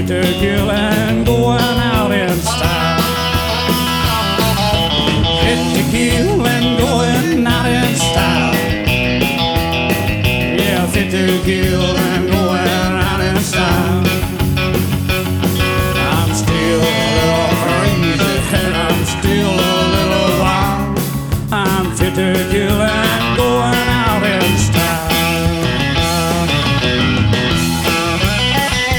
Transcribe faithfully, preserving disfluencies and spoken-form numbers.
to kill and going out in style. Fit to kill and going out in style. Yeah, fit to kill and going out in style. I'm still a little crazy and I'm still a little wild. I'm fit to kill and